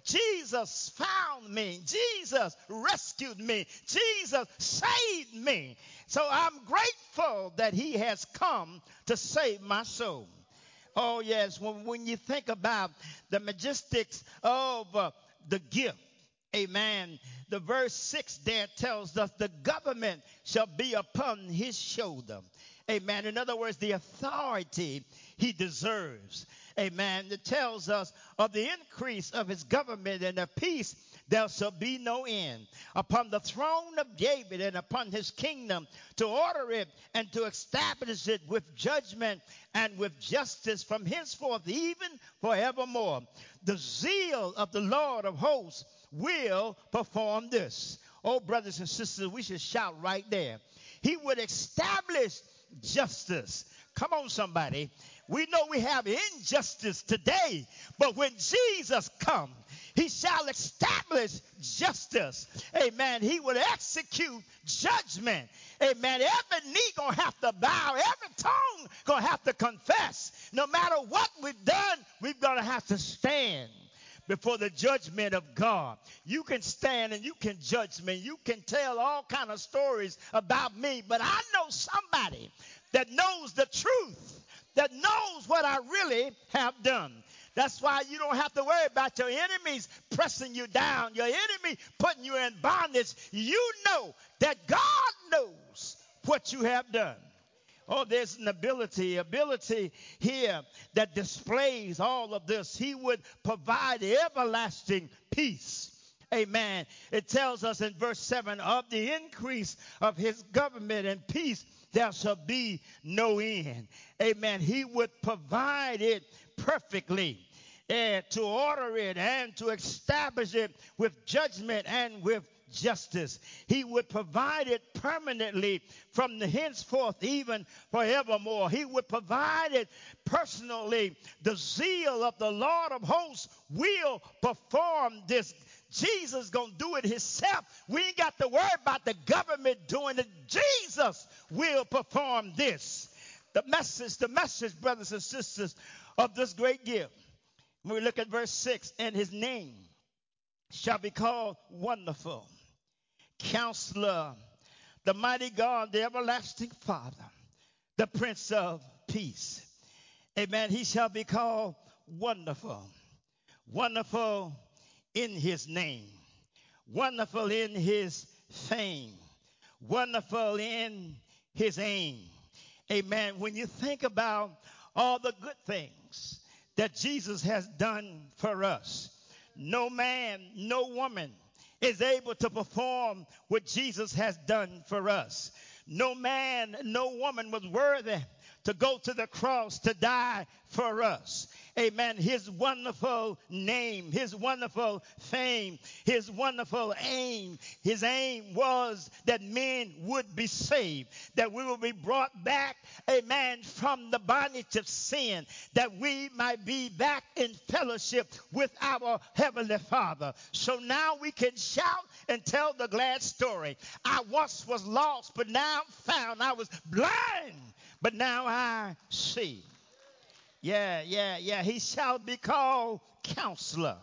Jesus found me. Jesus rescued me. Jesus saved me. So I'm grateful that he has come to save my soul. Oh, yes, when, when you think about the majestics of uh, the gift, amen, the verse six there tells us the government shall be upon his shoulder. Amen. In other words, the authority he deserves. Amen. It tells us of the increase of his government and of peace there shall be no end. Upon the throne of David and upon his kingdom, to order it and to establish it with judgment and with justice from henceforth even forevermore. The zeal of the Lord of hosts will perform this. Oh, brothers and sisters, we should shout right there. He would establish justice. Come on, somebody. We know we have injustice today, but when Jesus comes, he shall establish justice. Amen. He will execute judgment. Amen. Every knee gonna have to bow. Every tongue gonna have to confess. No matter what we've done, we're gonna have to stand before the judgment of God. You can stand and you can judge me. You can tell all kind of stories about me, but I know somebody that knows the truth, that knows what I really have done. That's why you don't have to worry about your enemies pressing you down, your enemy putting you in bondage. You know that God knows what you have done. Oh, there's an ability, ability here that displays all of this. He would provide everlasting peace. Amen. It tells us in verse seven, of the increase of his government and peace, there shall be no end. Amen. He would provide it perfectly, and to order it and to establish it with judgment and with justice. He would provide it permanently from the henceforth even forevermore. He would provide it personally. The zeal of the Lord of hosts will perform this. Jesus gonna do it himself. We ain't got to worry about the government doing it. Jesus will perform this. The message, the message, brothers and sisters, of this great gift. When we look at verse six, and his name shall be called Wonderful, Counselor, the mighty God, the everlasting Father, the Prince of Peace. Amen. He shall be called Wonderful. Wonderful in his name. Wonderful in his fame. Wonderful in his aim. Amen. When you think about all the good things that Jesus has done for us, no man, no woman is able to perform what Jesus has done for us. No man, no woman was worthy to go to the cross to die for us. Amen. His wonderful name, his wonderful fame, his wonderful aim. His aim was that men would be saved, that we will be brought back, amen, from the bondage of sin, that we might be back in fellowship with our Heavenly Father. So now we can shout and tell the glad story. I once was lost, but now I'm found. I was blind, but now I see. Yeah, yeah, yeah. He shall be called Counselor.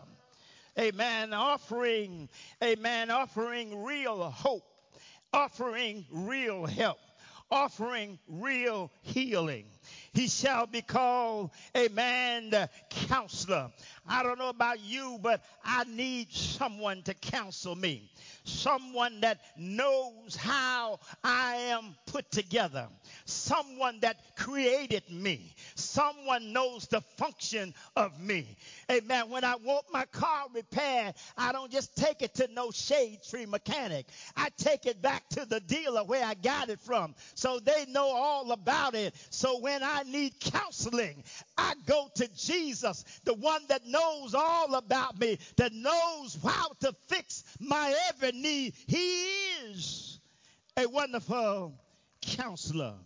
Amen. Offering, amen, offering real hope, offering real help, offering real healing. He shall be called, amen, the Counselor. I don't know about you, but I need someone to counsel me. Someone that knows how I am put together. Someone that created me. Someone knows the function of me. Amen. When I want my car repaired, I don't just take it to no shade tree mechanic. I take it back to the dealer where I got it from, so they know all about it. So when I need counseling, I go to Jesus, the one that knows all about me, that knows how to fix my every need. He is a wonderful Counselor.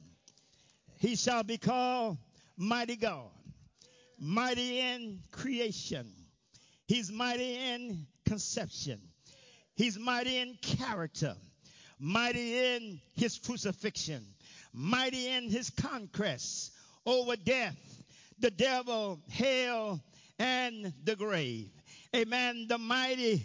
He shall be called Mighty God, mighty in creation. He's mighty in conception. He's mighty in character, mighty in his crucifixion, mighty in his conquest over death, the devil, hell, and the grave. Amen. The mighty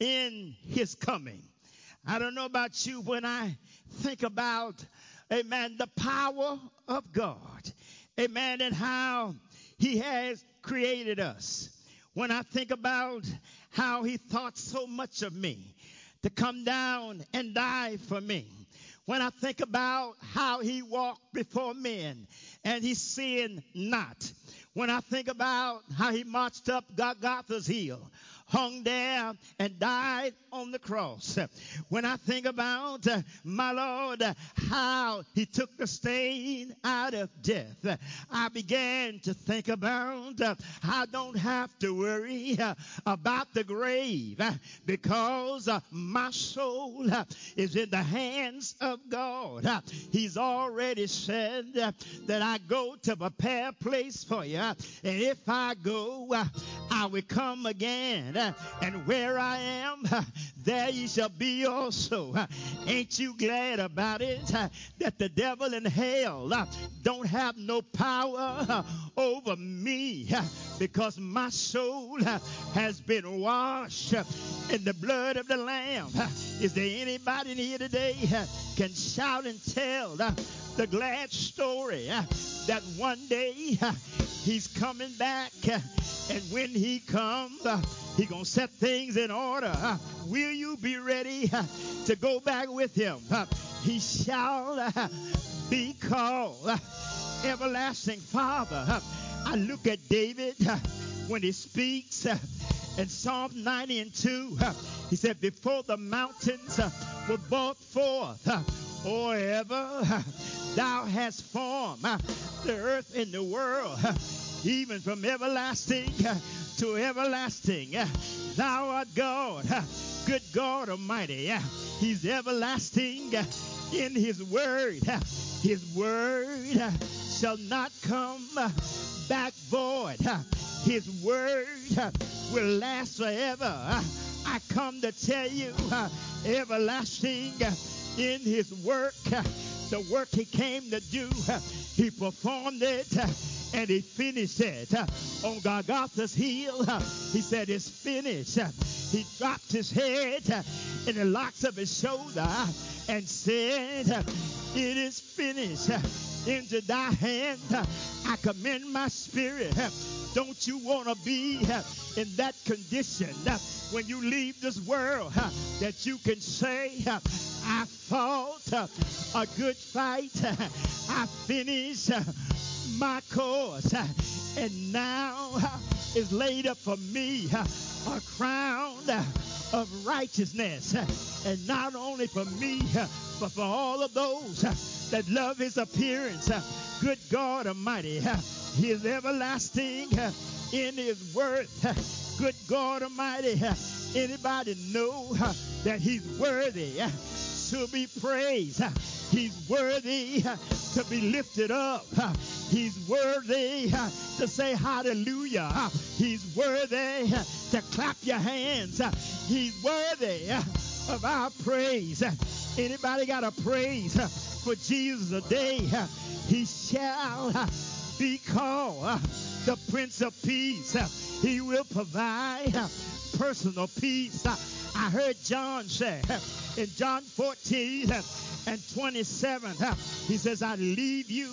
in his coming. I don't know about you, when I think about, amen, the power of God, amen, and how he has created us. When I think about how he thought so much of me to come down and die for me. When I think about how he walked before men and he sinned not. When I think about how he marched up Golgotha's hill, hung there and died on the cross. When I think about, uh, my Lord, uh, how he took the stain out of death, I began to think about uh, I don't have to worry uh, about the grave uh, because uh, my soul uh, is in the hands of God. Uh, he's already said uh, that I go to prepare a place for you. And if I go, uh, I will come again. And where I am, there you shall be also. Ain't you glad about it? That the devil in hell don't have no power over me, because my soul has been washed in the blood of the Lamb. Is there anybody in here today can shout and tell the glad story that one day he's coming back, and when he comes, he gonna set things in order. Will you be ready to go back with him? He shall be called Everlasting Father. I look at David when he speaks in Psalm ninety and two. He said, before the mountains were brought forth, or ever thou hast formed the earth and the world, even from everlasting to everlasting, thou art God, good God Almighty. He's everlasting in his word. His word shall not come back void. His word will last forever. I come to tell you, everlasting in his work, the work he came to do, he performed it and he finished it. On Golgotha's hill, he said, it's finished. He dropped his head in the locks of his shoulder and said, it is finished. Into thy hand I commend my spirit. Don't you want to be in that condition when you leave this world that you can say, I fought a good fight. I finished my course. And now is laid up for me a crown of righteousness. And not only for me, but for all of those that love his appearance. Good God Almighty, he is everlasting in his worth. Good God Almighty, anybody know that he's worthy to be praised? He's worthy to be lifted up. He's worthy to say hallelujah. He's worthy to clap your hands. He's worthy of our praise. Anybody got a praise for Jesus today? He shall be called the Prince of Peace. He will provide personal peace. I heard John say in John fourteen and twenty-seven, he says, I leave you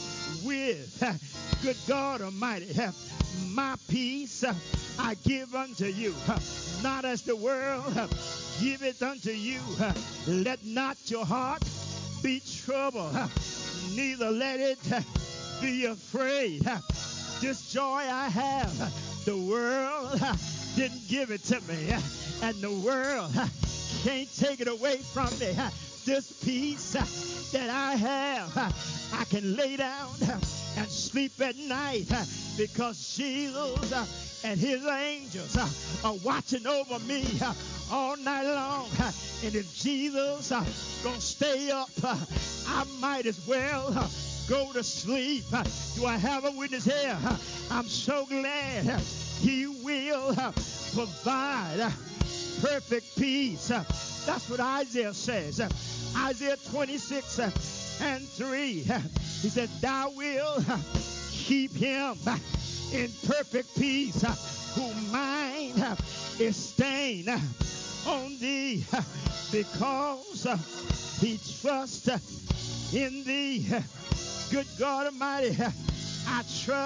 with, good God Almighty, my peace I give unto you, not as the world giveth unto you. Let not your heart be troubled, neither let it be afraid. This joy I have, the world didn't give it to me, and the world can't take it away from me. This peace that I have, I can lay down and sleep at night because Jesus and his angels are watching over me all night long. And if Jesus gonna stay up, I might as well go to sleep. Do I have a witness here? I'm so glad he will provide perfect peace. That's what Isaiah says. Isaiah twenty-six and three. He said, thou will keep him in perfect peace whose mind is stayed on thee because he trusts in thee. Good God Almighty, I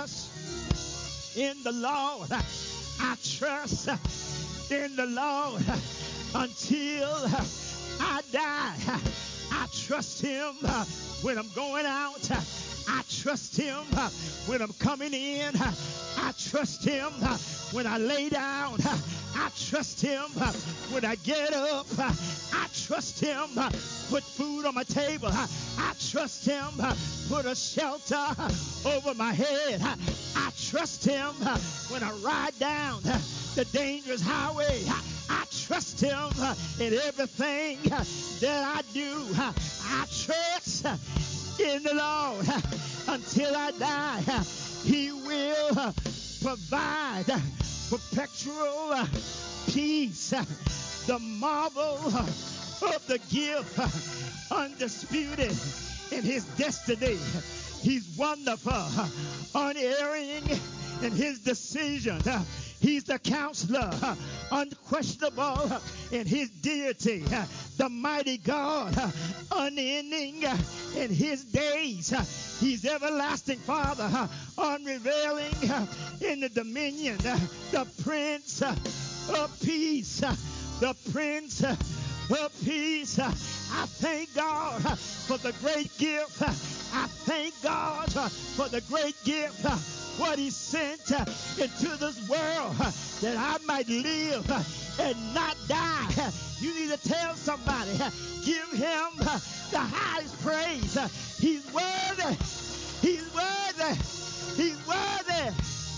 trust in the Lord. I trust in the Lord until I die. I trust him when I'm going out. I trust him when I'm coming in. I trust him when I lay down. I trust him when I get up. I trust him put food on my table. I trust him put a shelter over my head. I trust him when I ride down the dangerous highway. I trust him in everything that I do. I trust in the Lord until I die. He will provide perpetual peace, the marvel of the gift, undisputed in his destiny. He's wonderful, unerring in his decision. He's the counselor, unquestionable in his deity, the mighty God, unending in his days. He's everlasting Father, unrevealing in the dominion, the Prince of Peace, the Prince of Peace. I thank God for the great gift. I thank God for the great gift, what he sent into this world that I might live and not die. You need to tell somebody, give him the highest praise. He's worthy. He's worthy. He's worthy.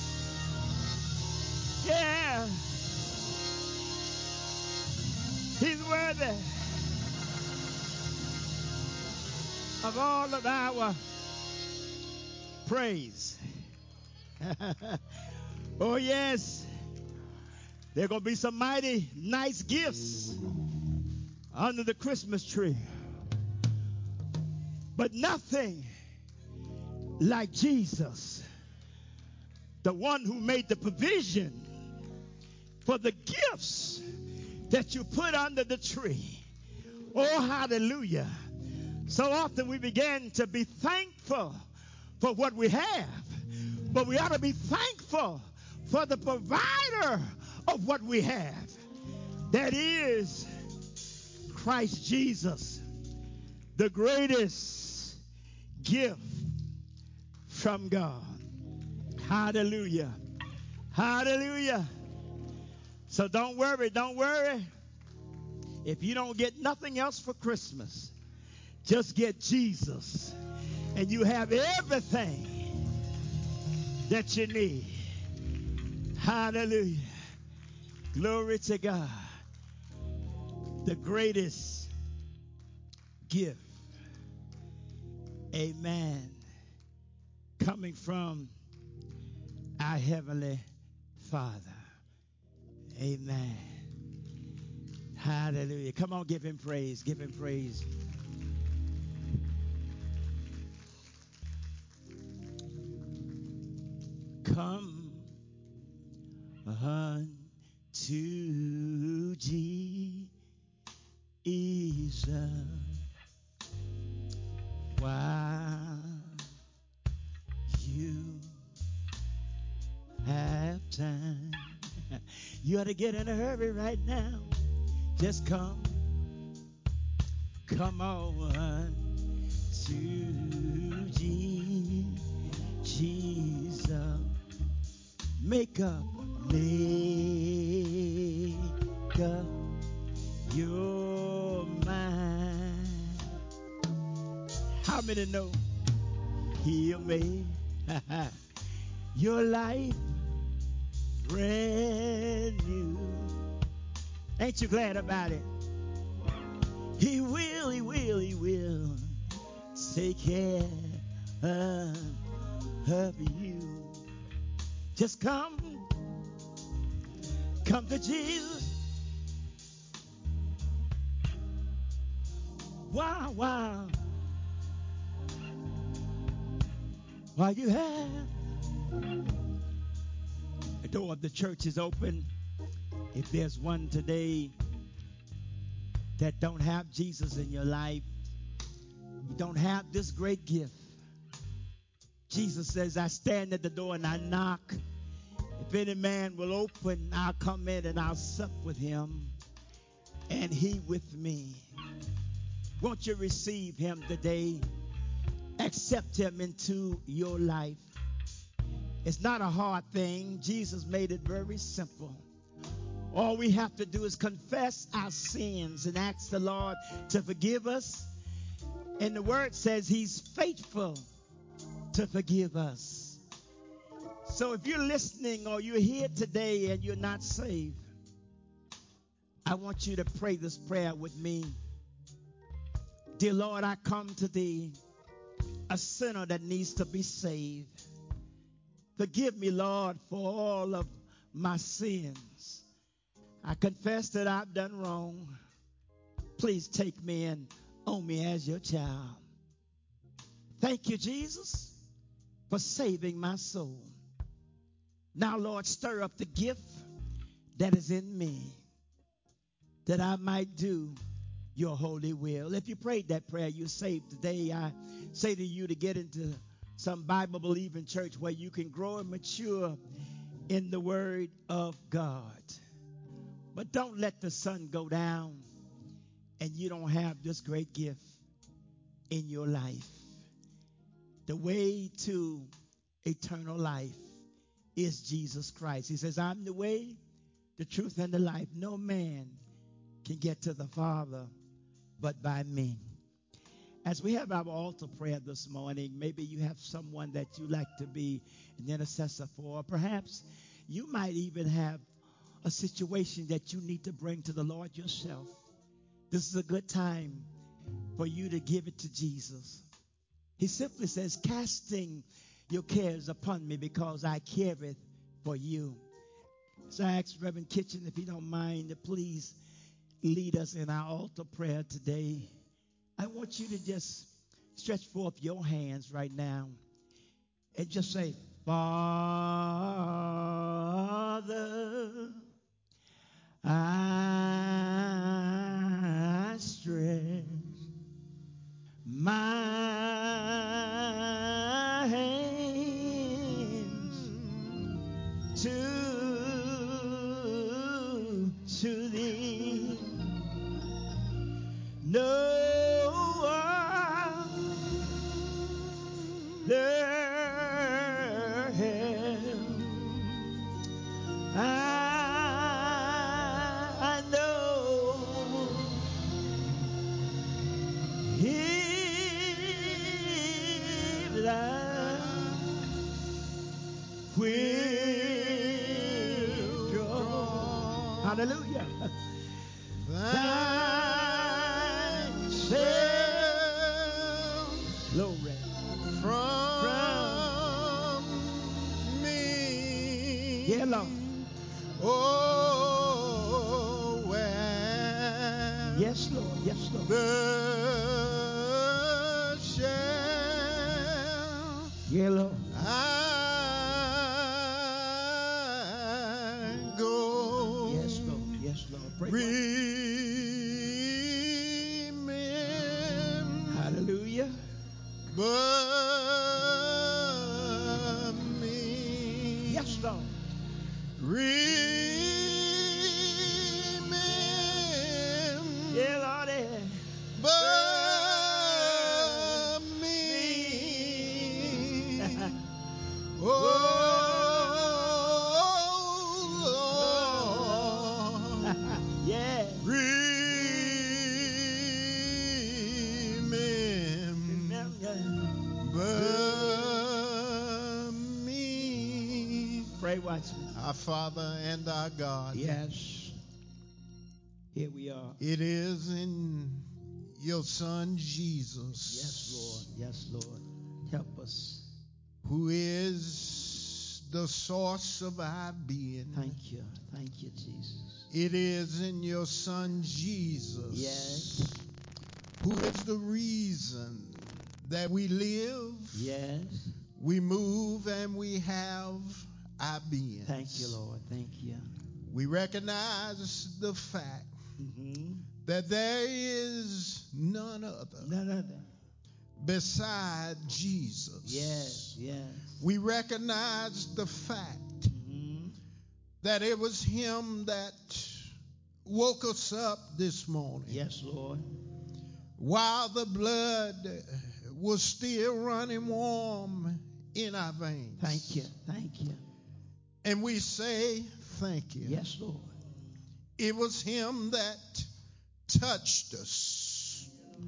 Yeah. He's worthy of all of our praise. Oh, yes. There are going to be some mighty nice gifts under the Christmas tree. But nothing like Jesus, the one who made the provision for the gifts that you put under the tree. Oh, hallelujah. So often we begin to be thankful for what we have, but we ought to be thankful for the provider of what we have. That is Christ Jesus, the greatest gift from God. Hallelujah. Hallelujah. So don't worry, don't worry. If you don't get nothing else for Christmas, just get Jesus, and you have everything that you need. Hallelujah. Glory to God. The greatest gift. Amen. Coming from our Heavenly Father. Amen. Hallelujah. Come on, give him praise. Give him praise. Come unto Jesus while you have time. You ought to get in a hurry right now. Just come. Come on to Jesus. Make up, make up your mind. How many know he'll make your life brand new? Ain't you glad about it? He will, he will, he will take care of, of you. Just come, come to Jesus. Wow, wow. While you have the door of the church is open. If there's one today that don't have Jesus in your life, you don't have this great gift. Jesus says, I stand at the door and I knock. If any man will open, I'll come in and I'll sup with him and he with me. Won't you receive him today? Accept him into your life. It's not a hard thing. Jesus made it very simple. All we have to do is confess our sins and ask the Lord to forgive us. And the word says he's faithful to forgive us. So if you're listening or you're here today and you're not saved, I want you to pray this prayer with me. Dear Lord, I come to thee, a sinner that needs to be saved. Forgive me, Lord, for all of my sins. I confess that I've done wrong. Please take me and own me as your child. Thank you, Jesus, for saving my soul. Now, Lord, stir up the gift that is in me, that I might do your holy will. If you prayed that prayer, you're saved today. I say to you to get into some Bible-believing church where you can grow and mature in the Word of God. But don't let the sun go down and you don't have this great gift in your life. The way to eternal life is Jesus Christ. He says, I'm the way, the truth, and the life. No man can get to the Father but by me. As we have our altar prayer this morning, maybe you have someone that you like to be an intercessor for. Perhaps you might even have a situation that you need to bring to the Lord yourself. This is a good time for you to give it to Jesus. He simply says, casting your cares upon me because I careth for you. So I ask Reverend Kitchen, if he don't mind, to please lead us in our altar prayer today. I want you to just stretch forth your hands right now and just say, Father, I to thee. No other help I, I know. If thou will draw, hallelujah, thyself, glory, from me. yeah, Lord, Oh, where yes, Lord, yes, Lord, the shall yeah, Lord, I go. yes, Lord, yes, Lord, pray, Remember hallelujah, but me. yes, Lord, Remember yeah, Lord, yeah. but me. Oh, Lord, yeah, remember me. pray, watchman, Our Father and our God. yes, here we are, It is in your Son Jesus. yes, Lord, yes, Lord, help us, Who is the source of our being. thank you, thank you, Jesus, It is in your Son Jesus. yes, Who is the reason that we live, yes, we move, and we have our being. thank you, Lord, thank you, We recognize the fact mm-hmm. that there is none other none other, beside Jesus. yes, yes, We recognize the fact mm-hmm. that it was him that woke us up this morning. yes, Lord, While the blood was still running warm in our veins. thank you, thank you, And we say thank you. yes, Lord, It was him that touched us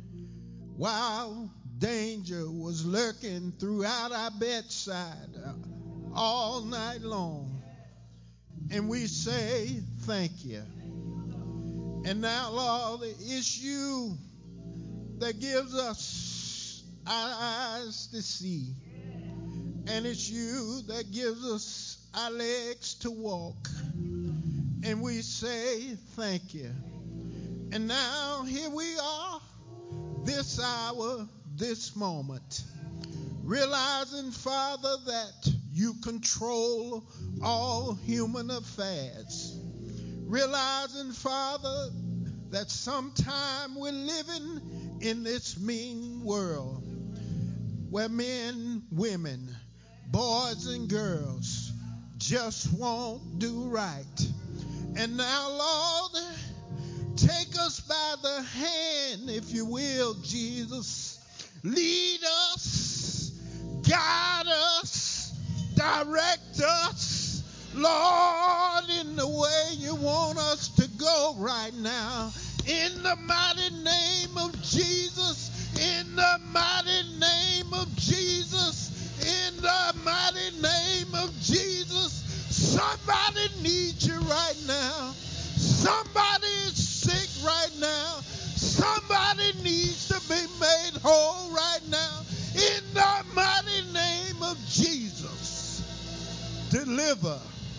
while danger was lurking throughout our bedside all night long. And we say thank you. And now, Lord, it's you that gives us our eyes to see. And it's you that gives us our legs to walk. And we say thank you. And now here we are, this hour, this moment, realizing, Father, that you control all human affairs. Realizing, Father, that sometime we're living in this mean world where men, women, boys and girls just won't do right. And now, Lord, take us by the hand, if you will, Jesus. Lead us, guide us, direct us, Lord, in the way you want us to go right now. In the mighty name of Jesus, in the mighty name of Jesus, in the mighty name of Jesus. Somebody needs you right now. Somebody is sick right now. Somebody needs to be made whole right now. In the mighty name of Jesus. Deliver,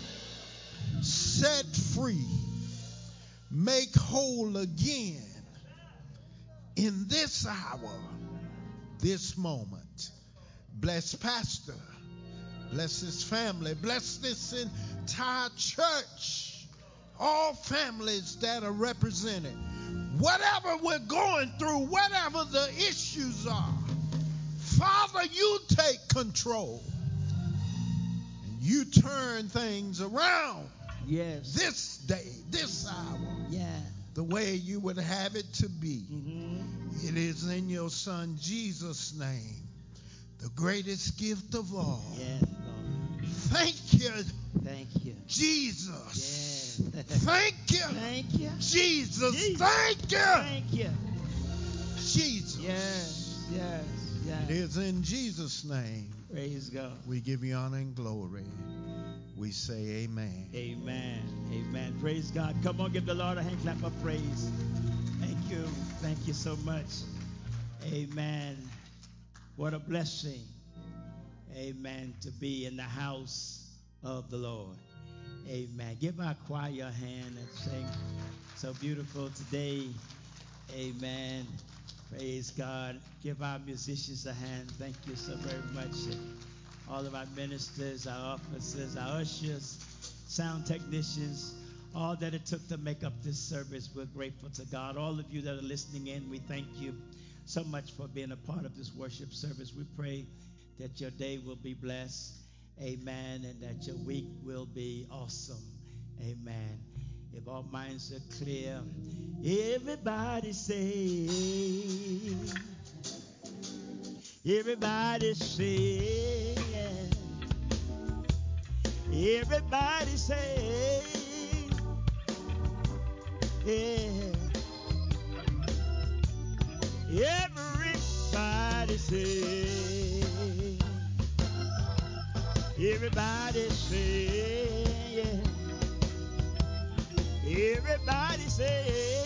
set free, make whole again in this hour, this moment. Bless Pastor. Bless his family. Bless this entire church. All families that are represented. Whatever we're going through, whatever the issues are, Father, you take control. And you turn things around Yes. This day, this hour, Yeah. the way you would have it to be. Mm-hmm. It is in your Son Jesus' name, the greatest gift of all. Yes, Lord. Thank you, Thank you. Jesus. Yes. Thank you, Thank you. Jesus. Jesus. Thank you, Thank you. Jesus. Yes. Yes. Yes. It is in Jesus' name Praise God. we give you honor and glory. We say amen. Amen. Amen. Praise God. Come on, give the Lord a hand clap of praise. Thank you. Thank you so much. Amen. What a blessing. Amen. To be in the house of the Lord. Amen. Give our choir a hand and sing so beautiful today. Amen. Praise God. Give our musicians a hand. Thank you so very much. All of our ministers, our officers, our ushers, sound technicians, all that it took to make up this service. We're grateful to God. All of you that are listening in, we thank you so much for being a part of this worship service. We pray that your day will be blessed. Amen. And that your week will be awesome. Amen. If all minds are clear, everybody say, everybody say, everybody say, yeah. Everybody say, everybody say, yeah. Everybody say,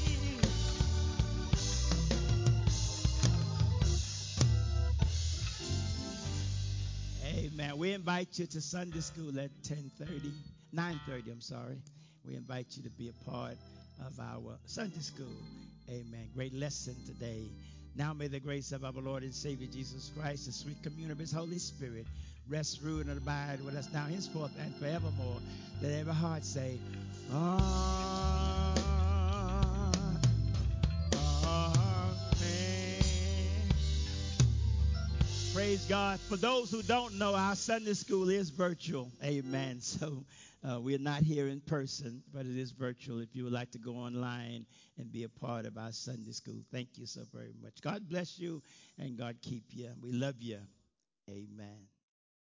amen. We invite you to Sunday school at ten thirty, nine thirty, I'm sorry. We invite you to be a part of our Sunday school. Amen. Great lesson today. Now may the grace of our Lord and Savior Jesus Christ, the sweet communion of his Holy Spirit, rest, rule, and abide with us now, henceforth, and forevermore. Let every heart say, Amen. Amen. Praise God. For those who don't know, our Sunday school is virtual. Amen. So uh, we're not here in person, but it is virtual if you would like to go online and be a part of our Sunday school. Thank you so very much. God bless you and God keep you. We love you. Amen.